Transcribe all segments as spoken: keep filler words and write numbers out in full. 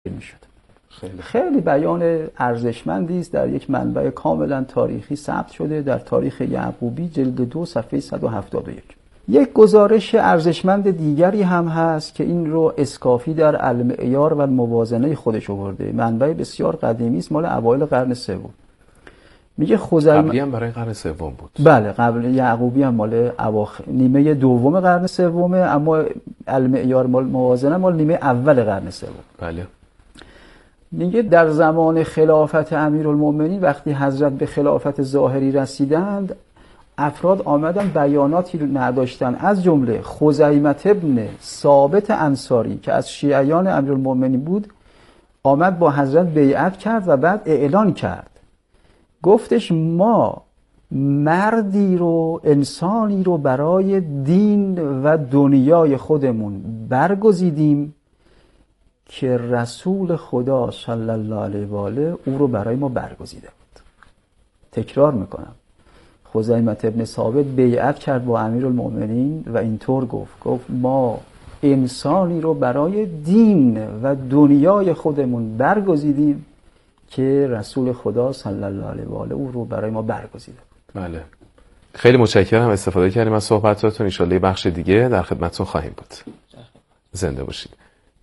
میشد. خیلی خیلی بیان ارزشمندی است، در یک منبع کاملا تاریخی ثبت شده در تاریخ یعقوبی جلد دو صفحه صد و هفتاد و یک. یک گزارش ارزشمند دیگری هم هست که این رو اسکافی در المعیار و الموازنه خودش آورده. منبع بسیار قدیمی است، مال اوایل قرن سوم. میگه خزیمه قبلی هم برای قرن سوم بود. بله، قبل یعقوبی هم مال اواخر نیمه دوم قرن سومه، اما المعیار مال موازنه مال نیمه اول قرن سوم. بله. میگه در زمان خلافت امیرالمؤمنین وقتی حضرت به خلافت ظاهری رسیدند، افراد آمدن بیاناتی رو نداشتن، از جمله خزیمه ابن ثابت انصاری که از شیعیان امیرالمؤمنین بود، آمد با حضرت بیعت کرد و بعد اعلان کرد، گفتش ما مردی رو، انسانی رو برای دین و دنیای خودمون برگزیدیم که رسول خدا صلی الله علیه و آله او رو برای ما برگزیده بود. تکرار میکنم، خزیمه ابن ثابت بیعت کرد با امیرالمؤمنین و اینطور گفت گفت ما انسانی رو برای دین و دنیای خودمون برگزیدیم که رسول خدا صلی الله علیه و آله او رو برای ما برگزیده بود. بله. خیلی متشکرم، استفاده کردیم از صحبتاتون. ان شاءالله بخش دیگه در خدمتتون خواهیم بود. زنده باشید.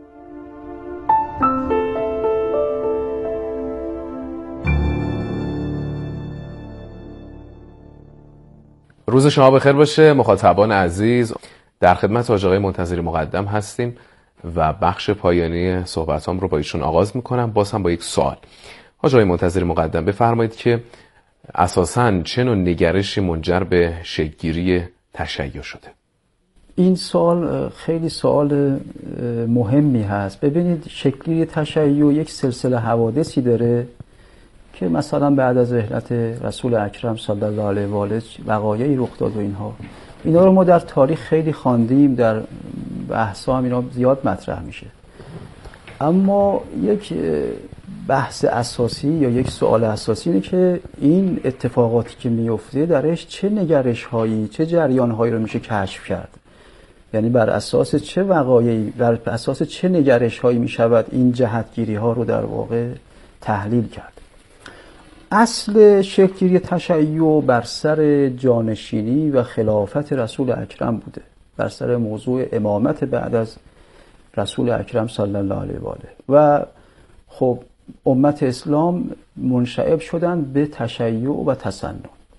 روز شما بخیر باشه مخاطبان عزیز. در خدمت حاج آقای منتظری مقدم هستیم و بخش پایانی صحبتام رو با ایشون آغاز میکنم، باز هم با یک سوال. حاج آقای منتظری مقدم بفرمایید که اساساً چه نوع نگرشی منجر به شکل‌گیری تشیع شده؟ این سوال خیلی سوال مهمی هست. ببینید، شکل‌گیری تشیع یک سلسله حوادثی داره که مثلا بعد از رحلت رسول اکرم صلی الله علیه و آله وقایعی رخ داد و اینها اینا رو ما در تاریخ خیلی خواندیم، در بحث‌ها هم اینا زیاد مطرح میشه. اما یک بحث اساسی یا یک سوال اساسی اینه که این اتفاقاتی که میفته درش چه نگرش‌هایی، چه جریان‌هایی رو میشه کشف کرد. یعنی بر اساس چه وقایعی، بر اساس چه نگرش‌هایی میشود این جهتگیری‌ها رو در واقع تحلیل کرد. اصل شکل‌گیری تشیع بر سر جانشینی و خلافت رسول اکرم بوده، بر سر موضوع امامت بعد از رسول اکرم صلی الله علیه و آله. و خب امت اسلام منشعب شدن به تشیع و تسنن.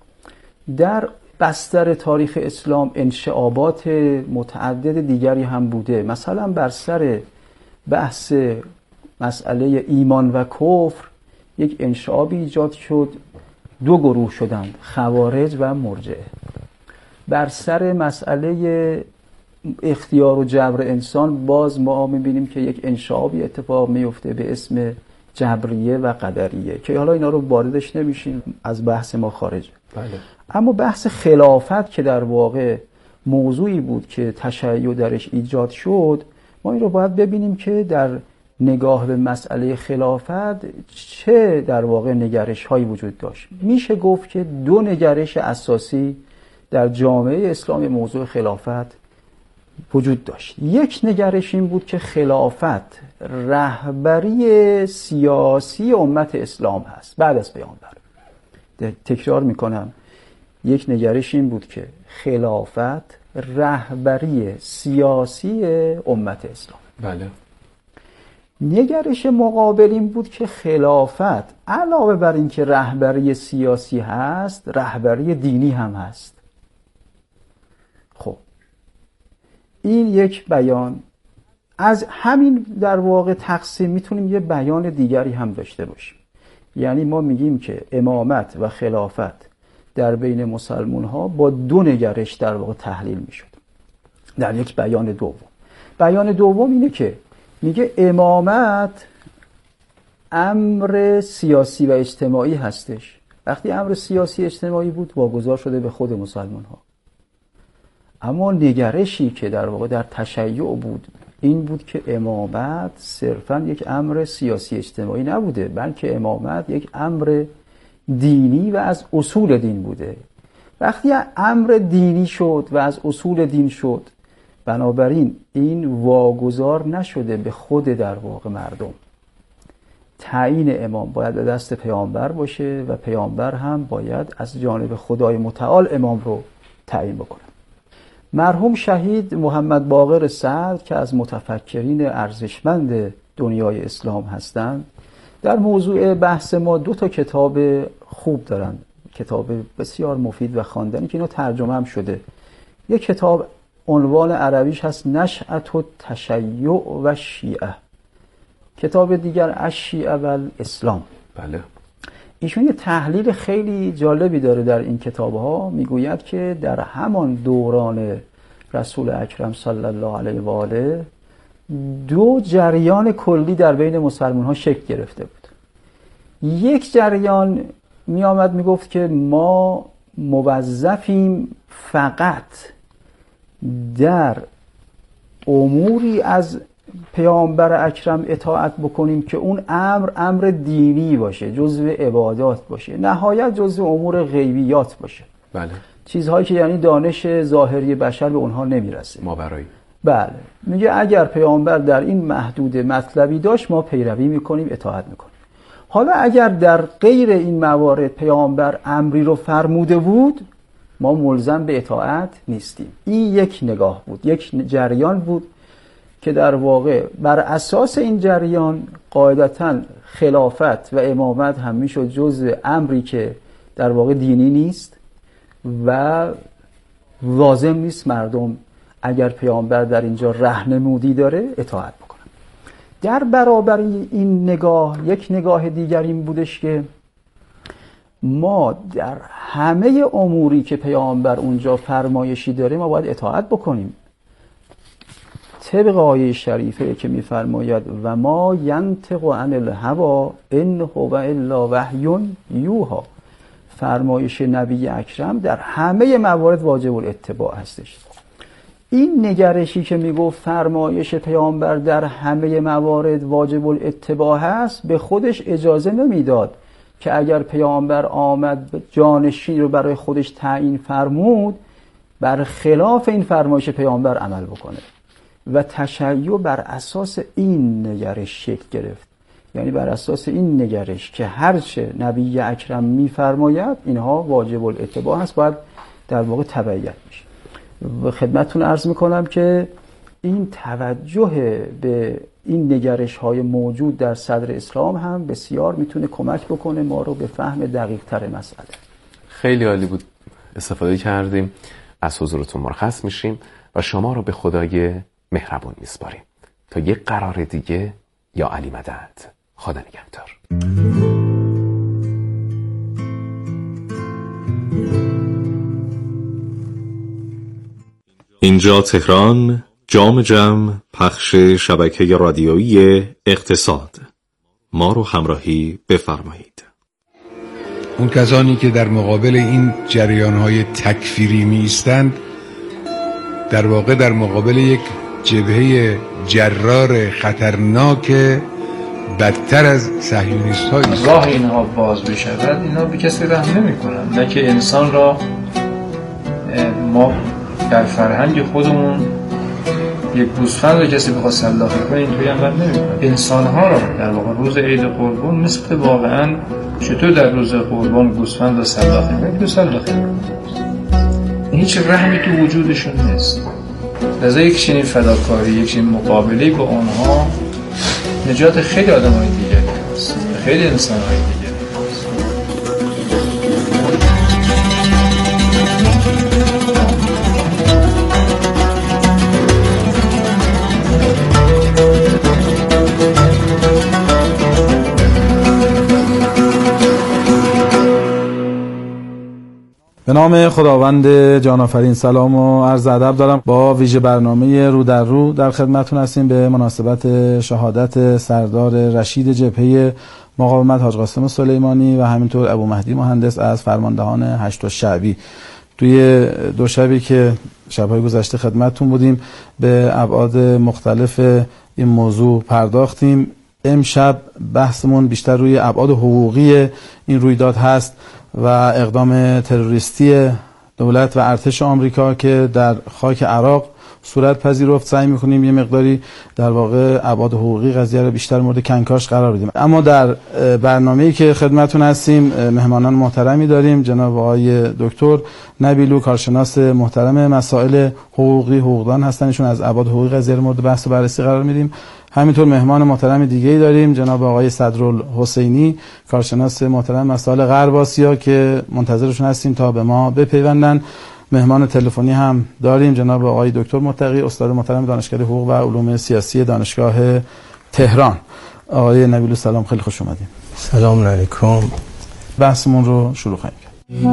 در بستر تاریخ اسلام انشعابات متعدد دیگری هم بوده. مثلا بر سر بحث مسئله ایمان و کفر یک انشعابی ایجاد شد، دو گروه شدند، خوارج و مرجئه. بر سر مسئله اختیار و جبر انسان باز ما میبینیم که یک انشعابی اتفاق میفته به اسم جبریه و قدریه که حالا اینا رو واردش نمیشیم، از بحث ما خارجه. بله. اما بحث خلافت که در واقع موضوعی بود که تشیع درش ایجاد شد، ما این رو باید ببینیم که در نگاه به مسئله خلافت چه در واقع نگرش هایی وجود داشت. میشه گفت که دو نگرش اساسی در جامعه اسلامی موضوع خلافت وجود داشت. یک نگرش این بود که خلافت رهبری سیاسی امت اسلام هست بعد از پیامبر. تکرار میکنم، یک نگرش این بود که خلافت رهبری سیاسی امت اسلام. بله. نگرش مقابل این بود که خلافت علاوه بر این که رهبری سیاسی هست، رهبری دینی هم هست. خب این یک بیان. از همین در واقع تقسیم میتونیم یه بیان دیگری هم داشته باشیم. یعنی ما میگیم که امامت و خلافت در بین مسلمان ها با دو نگرش در واقع تحلیل میشد در یک بیان دوم. بیان دوم اینه که میگه امامت امر سیاسی و اجتماعی هستش. وقتی امر سیاسی اجتماعی بود واگذار شده به خود مسلمان ها. اما نگرشی که در واقع در تشیع بود این بود که امامت صرفاً یک امر سیاسی اجتماعی نبوده، بلکه امامت یک امر دینی و از اصول دین بوده. وقتی امر دینی شد و از اصول دین شد، بنابراین این واگذار نشده به خود در واقع مردم، تعیین امام باید به دست پیامبر باشه و پیامبر هم باید از جانب خدای متعال امام رو تعیین بکنه. مرحوم شهید محمد باقر سعد که از متفکرین ارزشمند دنیای اسلام هستند، در موضوع بحث ما دو تا کتاب خوب دارن، کتاب بسیار مفید و خواندنی که اینا ترجمه هم شده. یک کتاب عنوان عربیش هست نشأة التشیع و شیعه، کتاب دیگر الشیعه و الاسلام. بله. ایشون یه تحلیل خیلی جالبی داره در این کتاب‌ها، میگوید که در همان دوران رسول اکرم صلی الله علیه و آله دو جریان کلی در بین مسلمان‌ها شکل گرفته بود. یک جریان می آمد می گفت که ما موظفیم فقط در اموری از پیامبر اکرم اطاعت بکنیم که اون امر امر دینی باشه، جزو عبادات باشه، نهایت جزو امور غیبیات باشه. بله. چیزهایی که یعنی دانش ظاهری بشر به اونها نمیرسه. ما برای بله. میگه اگر پیامبر در این محدود مطلبی داشت ما پیروی میکنیم، اطاعت میکنیم. حالا اگر در غیر این موارد پیامبر امری رو فرموده بود، ما ملزم به اطاعت نیستیم. این یک نگاه بود، یک جریان بود که در واقع بر اساس این جریان قاعدتاً خلافت و امامت هم میشد جزء امری که در واقع دینی نیست و لازم نیست مردم اگر پیامبر در اینجا راهنمودی داره اطاعت بکنن. در برابر این نگاه یک نگاه دیگر این بودش که ما در همه اموری که پیامبر اونجا فرمایشی داره ما باید اطاعت بکنیم. طبق آیه شریفه که میفرماید و ما ینطق عن الهوا ان هو الا وحی یوحی، فرمایش نبی اکرم در همه موارد واجب الاتباع هستش. این نگرشی که میگفت فرمایش پیامبر در همه موارد واجب الاتباع هست به خودش اجازه نمیداد که اگر پیامبر آمد جانشین رو برای خودش تعیین فرمود بر خلاف این فرمایش پیامبر عمل بکنه و تشیع بر اساس این نگرش شکل گرفت. یعنی بر اساس این نگرش که هرچه نبی اکرم میفرماید اینها واجب الاتباع هست، باید در واقع تبعیت میشه. و خدمتتون عرض میکنم که این توجه به این نگرش های موجود در صدر اسلام هم بسیار میتونه کمک بکنه ما رو به فهم دقیق تر مسئله. خیلی عالی بود، استفاده کردیم. از حضورتون مرخص میشیم و شما رو به خدای مهربون میسپاریم تا یک قرار دیگه. یا علی مدد. خدا نگهدار. اینجا تهران، جام جم، پخش شبکه رادیویی اقتصاد. ما رو همراهی بفرمایید. اون کسانی که در مقابل این جریان‌های تکفیری می ایستند در واقع در مقابل یک جبهه جرار خطرناک بدتر از صهیونیست‌هایی. راه اینها باز بشود اینا به کسی رحم نمی‌کنن. نه که انسان را ما در فرهنگ خودمون یک گوسفند رو کسی بخواد سلاخی کنه اینطوری عمل نمی‌کنه. انسان‌ها را در واقع روز عید قربان مثل واقعاً چطور در روز قربان گوسفند رو سلاخی کنه تو سلاخی کنه. هیچ رحمی تو وجودشون نیست. لذا یک چنین فداکاری، یک چنین مقابله با آنها نجات خیلی آدم‌های دیگری هست، خیلی انسان‌های دیگری هست. به نام خداوند جان آفرین. سلام و عرض ادب دارم. با ویژه برنامه رو در رو در خدمتتون هستیم به مناسبت شهادت سردار رشید جبهه مقاومت حاج قاسم سلیمانی و همینطور ابو مهدی مهندس از فرماندهان هشت شعبی. توی دو شبی که شب‌های گذشته خدمتتون بودیم به ابعاد مختلف این موضوع پرداختیم. امشب بحثمون بیشتر روی ابعاد حقوقی این رویداد هست و اقدام تروریستی دولت و ارتش آمریکا که در خاک عراق صورت پذیرفت. سعی می‌کنیم یه مقداری در واقع ابعاد حقوقی قضیه رو بیشتر مورد کنکاش قرار بدیم. اما در برنامه‌ای که خدمتتون هستیم مهمانان محترمی داریم. جناب آقای دکتر نبیلو، کارشناس محترم مسائل حقوقی، حقوقدان هستن، ایشون از ابعاد حقوقی قضیه رو مورد بحث و بررسی قرار میدیم. همینطور مهمان محترم دیگه‌ای داریم، جناب آقای صدرالحسینی، کارشناس محترم مسائل غرب آسیا که منتظرشون هستیم تا به ما بپیوندن. مهمان تلفنی هم داریم، جناب آقای دکتر متقی، استاد محترم دانشکده حقوق و علوم سیاسی دانشگاه تهران. آقای نبیلو سلام، خیلی خوش اومدید. سلام علیکم. بحثمون رو شروع خواهیم کرد.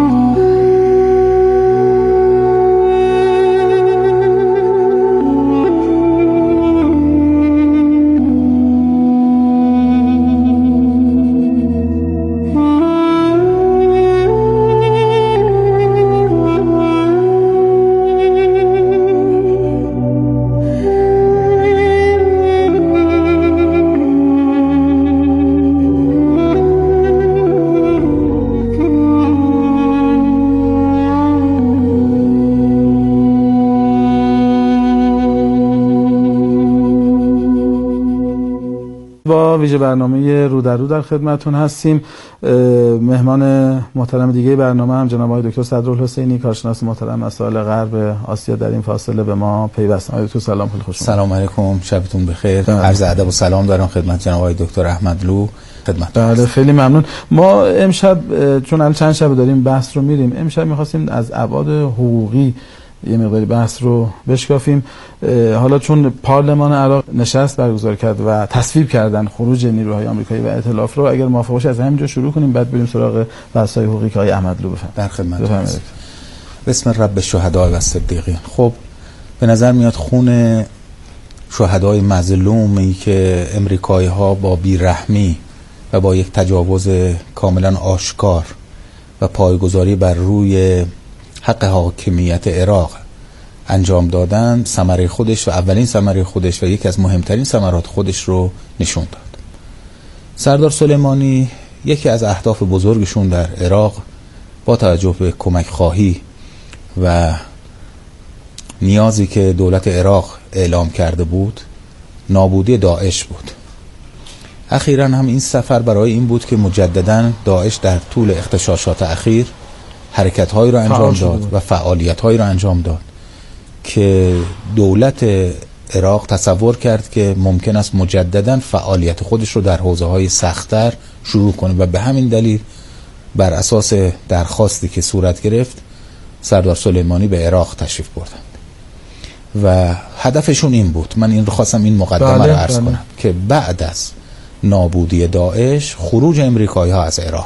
ویژه برنامه رو در رو در خدمتون هستیم. مهمان محترم دیگه برنامه هم جناب آقای دکتر صدرالحسینی، کارشناس محترم مسائل غرب آسیا در این فاصله به ما پیوستن. آقای دکتر سلام، خیلی خوش اومدید. سلام علیکم، شبتون بخیر. عرض ادب و سلام دارم خدمت جناب آقای دکتر احمدلو. خدمت. بله خیلی ممنون. ما امشب چون الان چند شب داریم بحث رو میریم، امشب می‌خواستیم از ابعاد حقوقی یه مقداری بحث رو بشکافیم. حالا چون پارلمان عراق نشست برگزار کرد و تصویب کردن خروج نیروهای آمریکایی و ائتلاف رو، اگر موافق باشید از همینجا شروع کنیم، بعد بریم سراغ بحث‌های حقوقی که آقای احمدلو بفرمایید. در خدمت. بسم رب الشهداء و الصدیقین. خب به نظر میاد خون شهدای مظلومی که امریکایی‌ها با بیرحمی و با یک تجاوز کاملا آشکار و پایگذاری بر روی حق حاکمیت عراق انجام دادن، ثمره خودش و اولین ثمره خودش و یکی از مهمترین ثمرات خودش رو نشون داد. سردار سلیمانی یکی از اهداف بزرگشون در عراق با توجه به کمک خواهی و نیازی که دولت عراق اعلام کرده بود، نابودی داعش بود. اخیراً هم این سفر برای این بود که مجدداً داعش در طول اغتشاشات اخیر حرکت‌هایی را انجام داد و فعالیت‌هایی را انجام داد که دولت عراق تصور کرد که ممکن است مجدداً فعالیت خودش رو در حوزه‌های سخت‌تر شروع کنه و به همین دلیل بر اساس درخواستی که صورت گرفت سردار سلیمانی به عراق تشریف بردند و هدفشون این بود. من این رو خواستم این مقدمه بله، رو عرض بله. کنم که بعد از نابودی داعش خروج امریکایی‌ها از عراق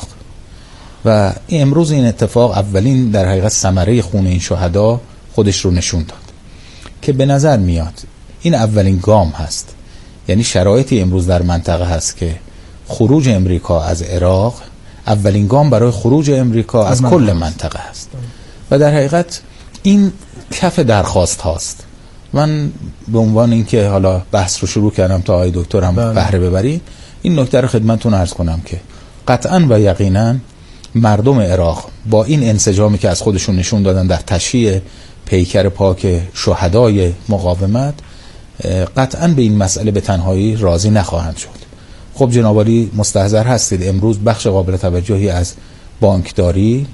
و امروز این اتفاق اولین در حقیقت ثمره خون این شهدا خودش رو نشون داد که به نظر میاد این اولین گام هست. یعنی شرایطی امروز در منطقه هست که خروج امریکا از عراق اولین گام برای خروج امریکا از کل منطقه هست و در حقیقت این کف درخواست هاست. من به عنوان اینکه حالا بحث رو شروع کردم تا آقای دکتر هم بهره ببرید، این نکته رو خدمتتون عرض کنم که قطعاً و یقیناً مردم عراق با این انسجامی که از خودشون نشون دادن در تشییع پیکر پاک شهدای مقاومت، قطعاً به این مسئله به تنهایی راضی نخواهند شد. خب جناب عالی مستحضر هستید امروز بخش قابل توجهی از بانکداری،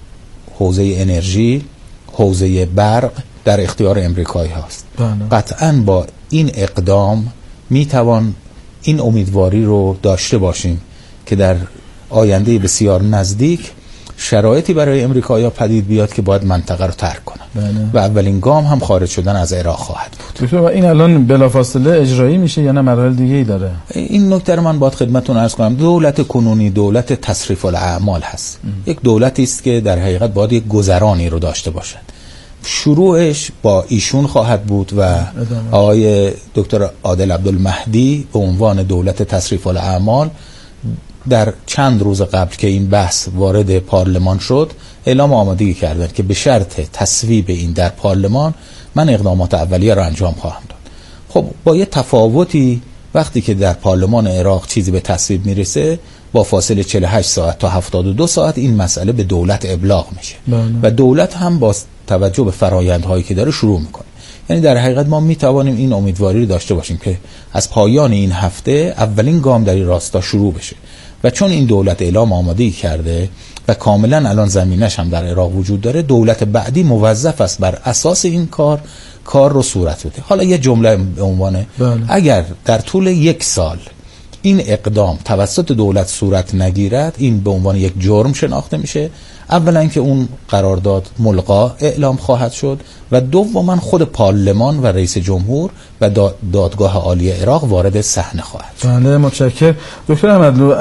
حوزه انرژی، حوزه برق در اختیار امریکایی هست. قطعاً با این اقدام میتوان این امیدواری رو داشته باشیم که در آینده بسیار نزدیک شرایطی برای امریکایی‌ها پدید بیاد که باید منطقه رو ترک کنن. بله. و اولین گام هم خارج شدن از عراق خواهد بود. دکتر این الان بلافاصله اجرایی میشه یا نه مراحل دیگه‌ای داره؟ این نکته رو من باید خدمتتون عرض کنم. دولت کنونی دولت تصریف الاعمال هست. ام. یک دولتی است که در حقیقت باید یک گذرانی رو داشته باشد. شروعش با ایشون خواهد بود و آقای دکتر عادل عبدالمهدی به عنوان دولت تصریف الاعمال در چند روز قبل که این بحث وارد پارلمان شد اعلام آمادگی کردن که به شرط تصویب این در پارلمان من اقدامات اولیه را انجام خواهم داد. خب با یه تفاوتی وقتی که در پارلمان عراق چیزی به تصویب میرسه با فاصله چهل و هشت ساعت تا هفتاد و دو ساعت این مسئله به دولت ابلاغ میشه. بله. و دولت هم با توجه به فرآیندهایی که داره شروع میکنه. یعنی در حقیقت ما میتوانیم این امیدواری رو داشته باشیم که از پایان این هفته اولین گام در این راستا شروع بشه و چون این دولت اعلام آمادگی کرده و کاملا الان زمینش هم در عراق وجود داره، دولت بعدی موظف است بر اساس این کار کار رو صورت بده. حالا یه جمله به عنوانه بله. اگر در طول یک سال این اقدام توسط دولت صورت نگیرد، این به عنوان یک جرم شناخته میشه. اولا که اون قرارداد ملغا اعلام خواهد شد و دوما خود پارلمان و رئیس جمهور و دادگاه عالی عراق وارد صحنه خواهد شد. بله متشکرم. دکتر احمدلو،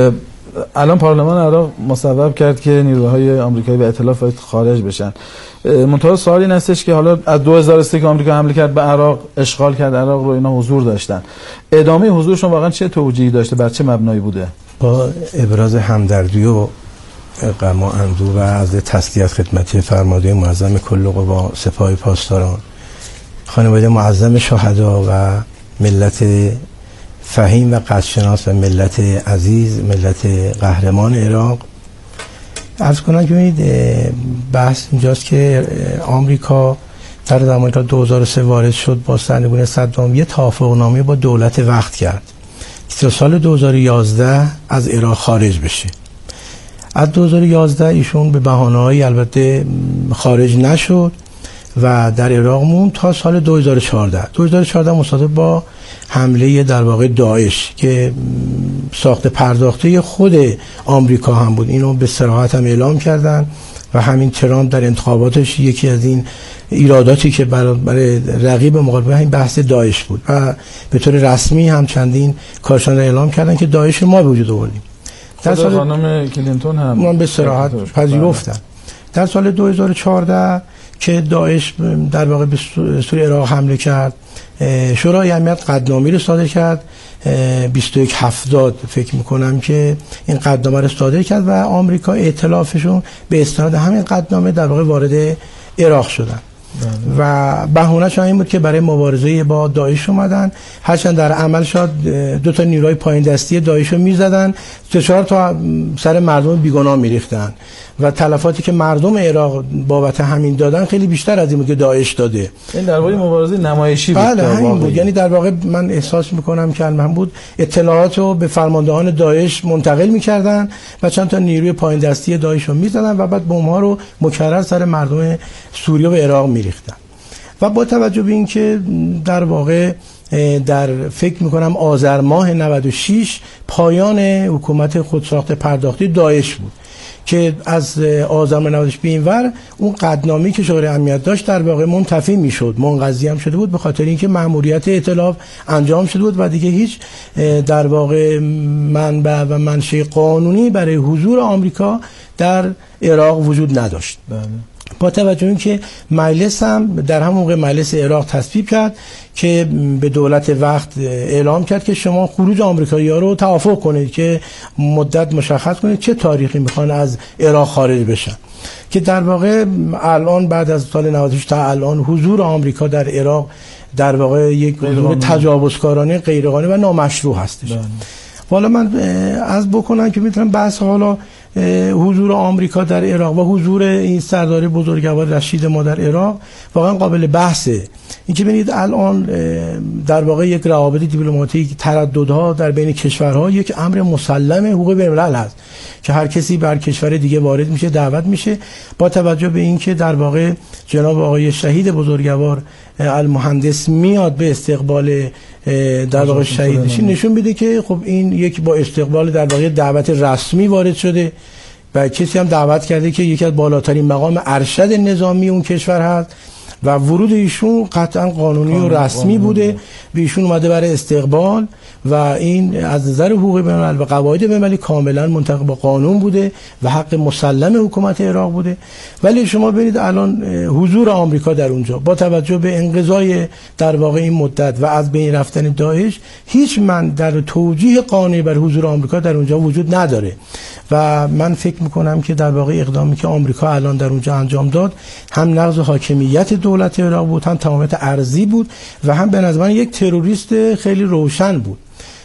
الان پارلمان عراق مصوب کرد که نیروهای آمریکایی به ائتلاف خارج بشن. منتها سوال این هستش که حالا از دو هزار و سه که آمریکا حمله کرد به عراق، اشغال کرد عراق رو، اینا حضور داشتن. ادامه حضورشون واقعا چه توجیهی داشته، بر چه مبنایی بوده؟ با ابراز همدردی و غم و اندوه و از تسلیت خدمت فرمانده معظم کل قوا سپاه پاسداران، خانواده معظم شهدا و ملت فهیم و قدرشناس و ملت عزیز، ملت قهرمان عراق، عرض کنم که ببینید بحث اینجاست که آمریکا در زمانی که دو هزار و سه وارد شد با سرنگونی صدام یه توافقنامه با دولت وقت کرد که سال دو هزار و یازده از عراق خارج بشه. از دو هزار و یازده ایشون به بهانه‌های البته خارج نشد و در عراق موند تا سال دو هزار و چهارده. دو هزار و چهارده مصادف با حمله در واقع داعش که ساخت پرداخته خود آمریکا هم بود، اینو به صراحت هم اعلام کردن و همین ترامپ در انتخاباتش یکی از این ایراداتی که برای رقیب مقابل همین بحث داعش بود و به طور رسمی هم چندین کارشناس اعلام کردن که داعش ما به وجود آوردیم. در سال خانم کلینتون هم من به صراحت پذیرفتن. در سال دو هزار و چهارده که داعش در واقع به سوی عراق حمله کرد، شورای امنیت قطعنامه رو صادر کرد بیست و یک هفتاد فکر میکنم که این قطعنامه رو صادر کرد و آمریکا ائتلافشون به استناد همین قطعنامه در واقع وارد عراق شدن و بهونه‌ش این بود که برای مبارزه با داعش اومدن، هرچند در عمل شد دو تا نیروی پایین دستی داعش رو میزدن، سه چهار تا سر مردم بیگناه میریختن و تلفاتی که مردم عراق بابت همین دادن خیلی بیشتر از این بود که داعش داده. این در واقع مبارزه نمایشی بود. بله همین بود. یعنی در واقع من احساس میکنم که من بود اطلاعات رو به فرماندهان داعش منتقل میکردن و چند تا نیروی پایین دستی داعش رو میزدن و بعد بمب‌ها رو مکرر سر مردم سوریه و عراق میریختن. و با توجه به اینکه در واقع در فکر میکنم آذر ماه نود و شش پایان حکومت خودساخت پرداختی داعش بود که از آذر ماه نود و شش به اینور اون قطعنامه‌ای که شورای امنیت داشت در واقع منتفی میشد، منقضی هم شده بود به خاطر اینکه مأموریت ائتلاف انجام شده بود و دیگه هیچ در واقع منبع و منشأ قانونی برای حضور آمریکا در عراق وجود نداشت. بله. با توجه اینکه مجلس هم در همون موقع مجلس عراق تصویب کرد که به دولت وقت اعلام کرد که شما خروج آمریکایی‌ها رو توافق کنید که مدت مشخص کنید چه تاریخی میخوان از عراق خارج بشن، که در واقع الان بعد از سال نود و شش تا الان حضور آمریکا در عراق در واقع یک حضور تجاوزکارانه غیرقانونی و نامشروع هستش. حالا من از بکنم که میتونم بحث حالا حضور آمریکا در عراق و حضور این سردار بزرگوار رشید ما در عراق واقعا قابل بحثه. این که ببینید الان در واقع یک روابط دیپلماتیک، ترددها در بین کشورها یک امر مسلم حقوق بین‌الملل هست که هر کسی بر کشور دیگه وارد میشه، دعوت میشه، با توجه به اینکه در واقع جناب آقای شهید بزرگوار المهندس میاد به استقبال در واقع شهیدش، نشون میده که خب این یک با استقبال در واقع دعوت رسمی وارد شده و کسی هم دعوت کرده که یکی از بالاترین مقام ارشد نظامی اون کشور هست و ورود ایشون قطعا قانونی و رسمی بوده، به ایشون اومده برای استقبال و این از نظر حقوق بین‌الملل و قواعد بین‌المللی کاملا منطبق با قانون بوده و حق مسلم حکومت عراق بوده. ولی شما ببینید الان حضور آمریکا در اونجا با توجه به انقضای در واقع این مدت و از بین رفتن داعش، هیچ من در توجیه قانونی بر حضور آمریکا در اونجا وجود نداره و من فکر میکنم که در واقع اقدامی که آمریکا الان در اونجا انجام داد هم نقض حاکمیت دولت عراق بود، هم تمامیت ارضی بود و هم به نظر من یک تروریست خیلی روشن بود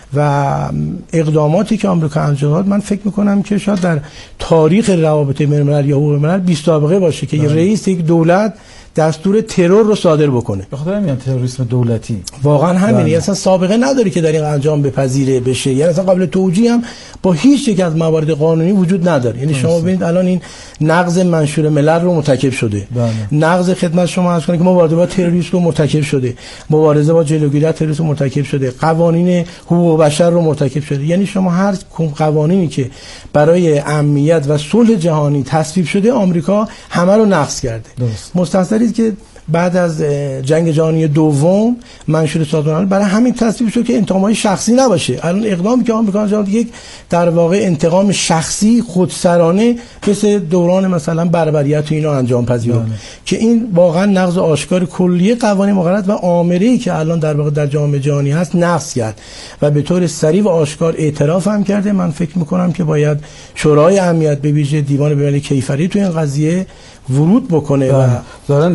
و اقداماتی که آمریکا انجام داد من فکر میکنم که شاید در تاریخ روابط بین‌المللی یا حقوق بین‌الملل بی سابقه باشه که رئیس یک دولت دستور ترور رو صادر بکنه. به خاطر همین تروریسم دولتی واقعا همینه، اصلا سابقه نداره که در این انجام بپذیره بشه، یعنی اصلا قابل توجیه هم با هیچ یک از موارد قانونی وجود نداره. یعنی شما ببینید الان این نقض منشور ملل رو مرتکب شده، نقض خدمت شما عرض کنم که مبارزه با تروریسم رو مرتکب شده، مبارزه با جلوگیری از تروریسم مرتکب شده، قوانین حقوق بشر رو مرتکب شده. یعنی شما هر قوانینی که برای امنیت و صلح جهانی تصویب شده آمریکا همه رو نقض کرده. مستحضرید که بعد از جنگ جهانی دوم منشور سازمان برای همین تصویب شد که انتقام‌های شخصی نباشه. الان اقدامی که آمریکا انجام داد یک در واقع انتقام شخصی خودسرانه مثل دوران مثلا بربریت و اینا انجام پذیرفت که این واقعا نقض آشکار کلیه قوانین مقررات و آمری که الان در واقع در جامعه جهانی هست نقض کرد و به طور صریح و آشکار اعتراف هم کرده. من فکر می‌کنم که باید شورای امنیت به ویژه دیوان بین‌المللی کیفری تو این قضیه ورود بکنه. و دارن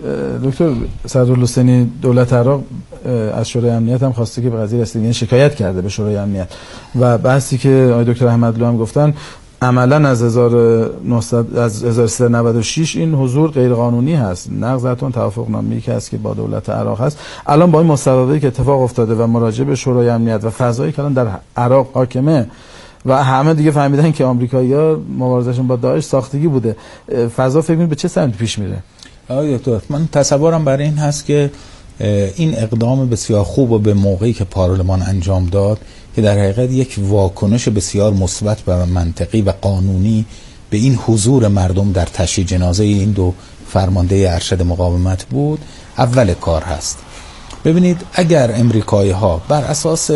دکتر صدرالحسینی دولت عراق از شورای امنیت هم خواسته که به قضیه رسیدگی شکایت کرده به شورای امنیت و بحثی که آقای دکتر احمدلو هم گفتن عملا از هزار و نهصد از هزار و سیصد و نود و شش این حضور غیر قانونی هست. نقض اون توافق نامه‌ای که هست که با دولت عراق هست الان با این مستنداتی که اتفاق افتاده و مراجعه به شورای امنیت و فضایی که الان در عراق حاکمه و همه دیگه فهمیدن که آمریکایی‌ها مبارزهشون با داعش ساختگی بوده، فضا فکر می‌کنید به چه سمت پیش میره؟ آقای دکتر من تصورم برای این هست که این اقدام بسیار خوب و به موقعی که پارلمان انجام داد که در حقیقت یک واکنش بسیار مثبت و منطقی و قانونی به این حضور مردم در تشییع جنازه این دو فرمانده ارشد مقاومت بود، اول کار هست. ببینید اگر امریکایی‌ها بر اساس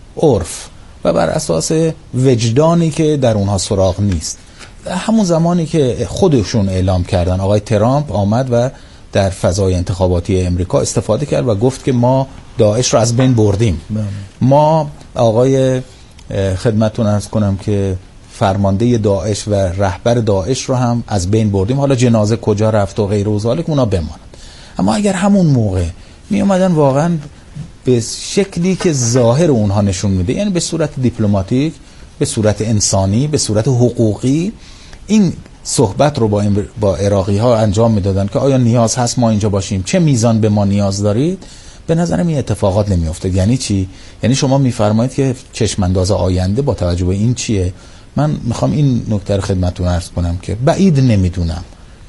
عرف و بر اساس وجدانی که در اونها سراغ نیست، همون زمانی که خودشون اعلام کردن، آقای ترامپ آمد و در فضای انتخاباتی امریکا استفاده کرد و گفت که ما داعش رو از بین بردیم. ما آقای خدمتتون عرض کنم که فرمانده داعش و رهبر داعش رو هم از بین بردیم، حالا جنازه کجا رفت و غیر و ذالک اونا بماند. اما اگر همون موقع می اومدن واقعا به شکلی که ظاهر اونها نشون میده، یعنی به صورت دیپلماتیک، به صورت انسانی، به صورت حقوقی این صحبت رو با با عراقی ها انجام میدادن که آیا نیاز هست ما اینجا باشیم، چه میزان به ما نیاز دارید، به نظرم این اتفاقات نمیافتاد. یعنی چی؟ یعنی شما میفرمایید که چشم انداز آینده با توجه به این چیه؟ من میخوام این نکته رو خدمتتون عرض کنم که بعید نمیدونم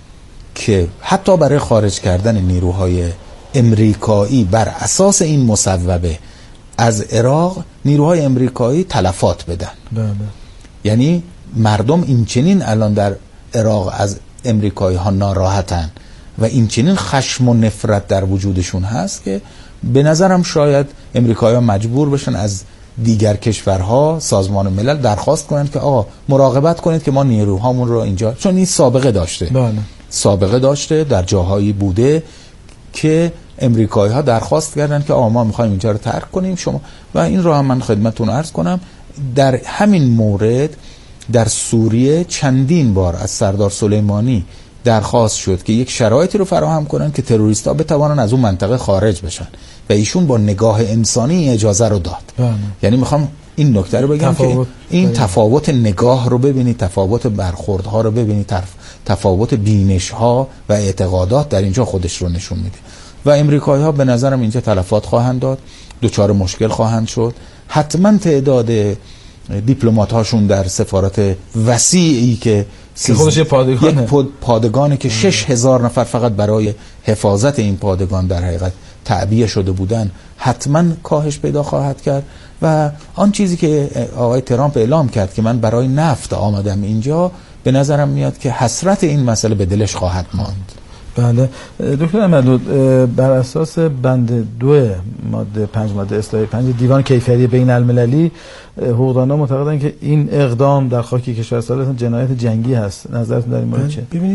که حتی برای خارج کردن نیروهای امریکایی بر اساس این مصوبه از عراق نیروهای امریکایی تلفات بدن. بله. یعنی مردم این چنین الان در عراق از امریکایی ها ناراحتن و این چنین خشم و نفرت در وجودشون هست که به نظرم شاید امریکایی ها مجبور بشن از دیگر کشورها، سازمان ملل درخواست کنند که آقا مراقبت کنید که ما نیروهامون رو اینجا، چون این سابقه داشته. بله. سابقه داشته، در جاهایی بوده که امریکایی ها درخواست کردن که آقا ما میخوایم اینجا رو ترک کنیم شما، و این رو هم من خدمتتون عرض کنم در همین مورد در سوریه چندین بار از سردار سلیمانی درخواست شد که یک شرایطی رو فراهم کنن که تروریست‌ها بتوانن از اون منطقه خارج بشن و ایشون با نگاه انسانی اجازه رو داد. بله. یعنی میخوام این نکته رو بگم که این بله. تفاوت نگاه رو ببینید، تفاوت برخوردها رو ببینید، تفاوت بینش‌ها و اعتقادات در اینجا خودش رو نشون میده و امریکایی‌ها به نظرم اینجا تلفات خواهند داد، دچار مشکل خواهند شد. حتما تعداد دیپلمات هاشون در سفارت وسیعی که خودش پادگانه، یک پادگانی که شش هزار نفر فقط برای حفاظت این پادگان در حقیقت تعبیه شده بودن، حتما کاهش پیدا خواهد کرد و آن چیزی که آقای ترامپ اعلام کرد که من برای نفت آمدم اینجا، به نظرم میاد که حسرت این مسئله به دلش خواهد ماند. بله دکتر احمدلو، بر اساس بند دو ماده پنج ماده اصلاحی پنج دیوان کیفری بین المللی، حقوقدانان معتقدن که این اقدام در خاک کشور سالس جنایت جنگی هست. نظرتون در این مورد چیه؟ ببینید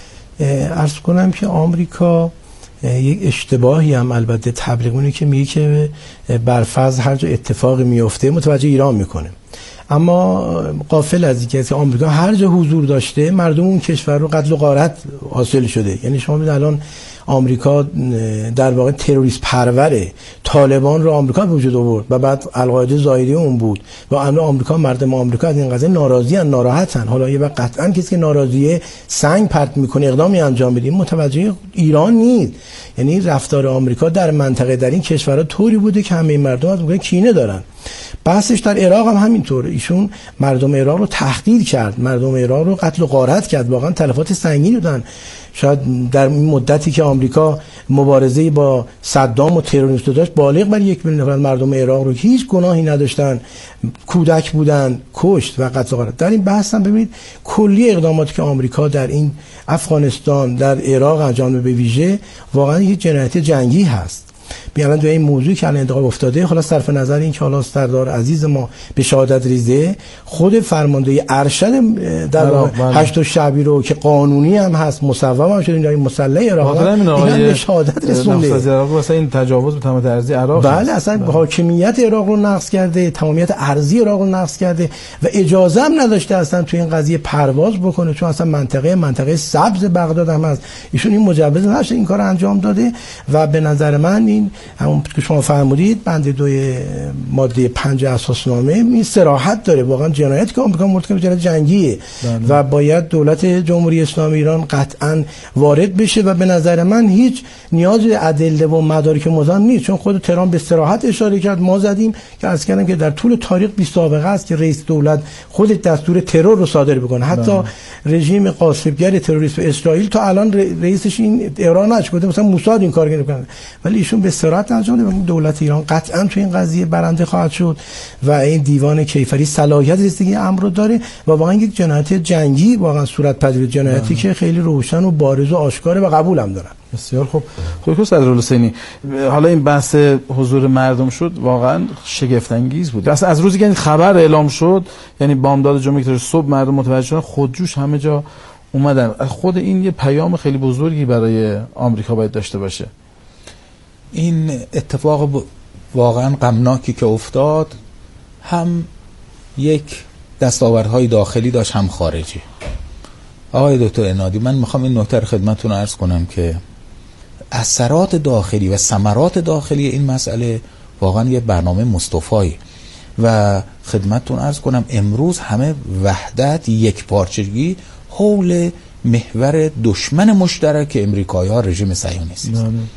عرض کنم که آمریکا یک اشتباهی هم البته تبلیغونی که میگه که بر فرض هر جا اتفاقی میفته متوجه ایران میکنه. اما غافل از اینکه که آمریکا هر جا حضور داشته مردم اون کشور رو قتل و غارت حاصل شده. یعنی شما ببینید الان آمریکا در واقع تروریست پروره، طالبان رو آمریکا به وجود آورد و بعد القاعده ظاهری اون بود و الان آمریکا، مردم آمریکا از این قضیه ناراضی ان، ناراحتن. حالا یه وقت قطعا کسی که ناراضیه سنگ پرت میکنه، اقدامی انجام بده، متوجه ایران نیست. یعنی رفتار آمریکا در منطقه در این کشورها طوری بوده که همه مردم از اون کینه دارن. بحثش در عراق هم همینطوره. ایشون مردم عراق رو تحقیر کرد، مردم عراق رو قتل و غارت کرد، واقعا تلفات سنگینی دادن. شاید در این مدتی که آمریکا مبارزه با صدام و تروریست داشت بالغ بر یک میلیون نفر مردم عراق رو هیچ گناهی نداشتن، کودک بودن، کشت و قتل و غارت. در این بحث هم ببینید کلی اقداماتی که آمریکا در این افغانستان، در عراق انجام به ویژه واقعا یک جنایت جنگی هست. بیان در این موضوعی که الان انتقال افتاده، حالا صرف نظر این که حالا سردار عزیز ما به شهادت ریزه، خود فرمانده ارشد در هشت شعبی رو که قانونی هم هست، مصوب هم شده، این مسلح عراق هم به شهادت رسونده. عراق واسه این تجاوز به تمامیت ارضی عراق، بله اصلا بله. حاکمیت عراق رو نقض کرده، تمامیت ارضی عراق رو نقض کرده و اجازه هم نداشته اصلا تو این قضیه پرواز بکنه، چون اصلا منطقه منطقه سبز بغداد هم هست. ایشون این مجوز نداشته این کارو انجام داده و به نظر من این همون که شما فرمودید بند دوی ماده پنج اساسنامه این صراحت داره. واقعا جنایتی که آمریکا مرتکب جنایت جنگیه بله. و باید دولت جمهوری اسلامی ایران قطعا وارد بشه و به نظر من هیچ نیاز به ادله و مدارک مزام نیست، چون خود تهران به صراحت اشاره کرد. ما زدیم که عرض کردم که در طول تاریخ بی سابقه است که رئیس دولت خود دستور ترور رو صادر بکنه. حتی بله. رژیم قاصبگر تروریست اسرائیل تا الان رئیسش این ایران نشده، مثلا موساد این کارو نمی‌کنه، ولی ایشون به صراحت انجام داد. دولت ایران قطعا تو این قضیه برنده خواهد شد و این دیوان کیفری صلاحیت رسیدگی امر رو داره و واقعا یک جنایت جنگی واقعا صورت پذیر، جنایتی که خیلی روشن و بارز و آشکاره و قبول هم دارن. بسیار خوب. دکتر صدرالحسینی، حالا این بحث حضور مردم شد واقعا شگفت انگیز بود. اصلا از روزی که این خبر اعلام شد، یعنی بامداد جمعه که صبح مردم متوجه شدن، خودجوش همه جا اومدن. خود این یه پیام خیلی بزرگی برای آمریکا باید داشته باشه. این اتفاق واقعا غمناکی که افتاد هم یک دستاوردهای داخلی داشت هم خارجی. آقای دکتر عنادی، من میخوام این نکته رو خدمتتون عرض کنم که اثرات داخلی و ثمرات داخلی این مسئله واقعا یه برنامه مصطفی و خدمتتون عرض کنم امروز همه وحدت، یک پارچگی حول محور دشمن مشترک امریکایی‌ها، رژیم صهیونیستی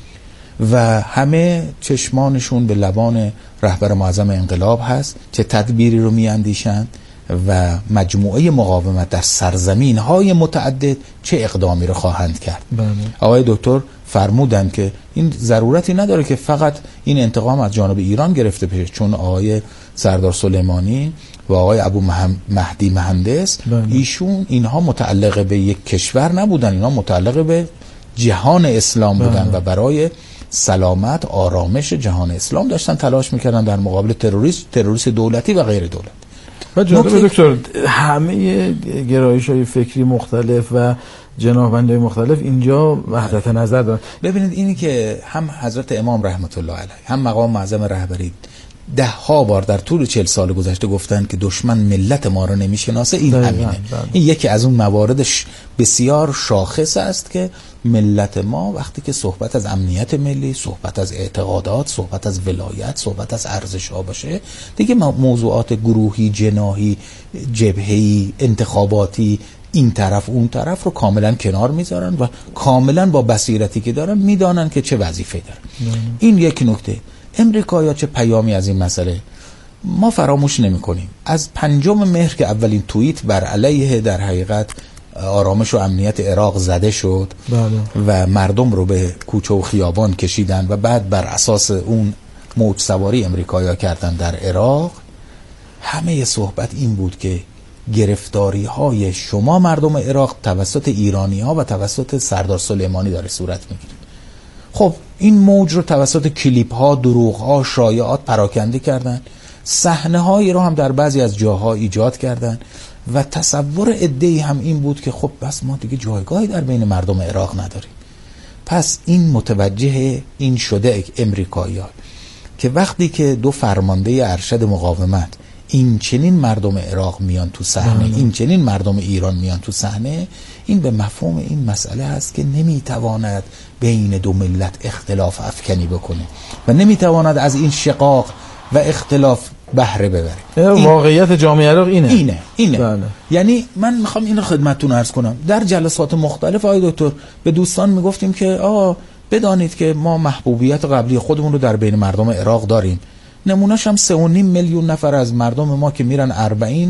و همه چشمانشون به لبان رهبر معظم انقلاب هست، چه تدبیری رو میاندیشند و مجموعه مقاومت در سرزمین‌های متعدد چه اقدامی رو خواهند کرد. بله. آقای دکتر فرمودن که این ضرورتی نداره که فقط این انتقام از جانب ایران گرفته بشه، چون آقای سردار سلیمانی و آقای ابو مهدی مهندس بله. ایشون اینها متعلق به یک کشور نبودن، اینها متعلق به جهان اسلام بودن بله. و برای سلامت آرامش جهان اسلام داشتن تلاش میکردن در مقابل تروریست تروریست دولتی و غیر دولتی. و جناب دکتر همه گرایش‌های فکری مختلف و جناح‌بندی مختلف اینجا وحدت نظر دارن. ببینید اینی که هم حضرت امام رحمت الله علیه هم مقام معظم رهبری ده ها بار در طول چهل سال گذشته گفتن که دشمن ملت ما رو نمیشناسه، این همینه. بله. این یکی از اون مواردش بسیار شاخص است که ملت ما وقتی که صحبت از امنیت ملی، صحبت از اعتقادات، صحبت از ولایت، صحبت از ارزش‌ها باشه، دیگه موضوعات گروهی، جناحی، جبهه‌ای، انتخاباتی، این طرف اون طرف رو کاملا کنار میذارن و کاملا با بصیرتی که دارن میدانن که چه وظیفه‌ای دارن. این یک نکته. امریکایی‌ها چه پیامی از این مسئله ما فراموش نمی‌کنیم. از پنجم مهر که اولین توییت بر علیه در حقیقت آرامش و امنیت عراق زده شد بله. و مردم رو به کوچه و خیابان کشیدن و بعد بر اساس اون موج سواری امریکایی‌ها کردن در عراق، همه صحبت این بود که گرفتاری های شما مردم عراق توسط ایرانی ها و توسط سردار سلیمانی داره صورت میگیره. خب این موج رو توسط کلیپ ها، دروغ ها، شایعات پراکنده کردن، صحنه هایی رو هم در بعضی از جاها ایجاد کردن و تصور عده‌ای هم این بود که خب بس ما دیگه جایگاهی در بین مردم عراق نداریم. پس این متوجه این شده امریکایی‌ها که وقتی که دو فرمانده ارشد مقاومت این چنین مردم عراق میان تو صحنه، این چنین مردم ایران میان تو صحنه، این به مفهوم این مسئله هست که نمیتواند بین دو ملت اختلاف افکنی بکنه و نمیتواند از این شقاق و اختلاف بهره ببره. این واقعیت جامعه عراق اینه اینه اینه بله. یعنی من میخوام اینو خدمتتون عرض کنم. در جلسات مختلف آقای دکتر به دوستان میگفتیم که آقا بدانید که ما محبوبیت قبلی خودمون رو در بین مردم عراق داریم. نمونه‌ش هم سه و نیم میلیون نفر از مردم ما که میرن اربعین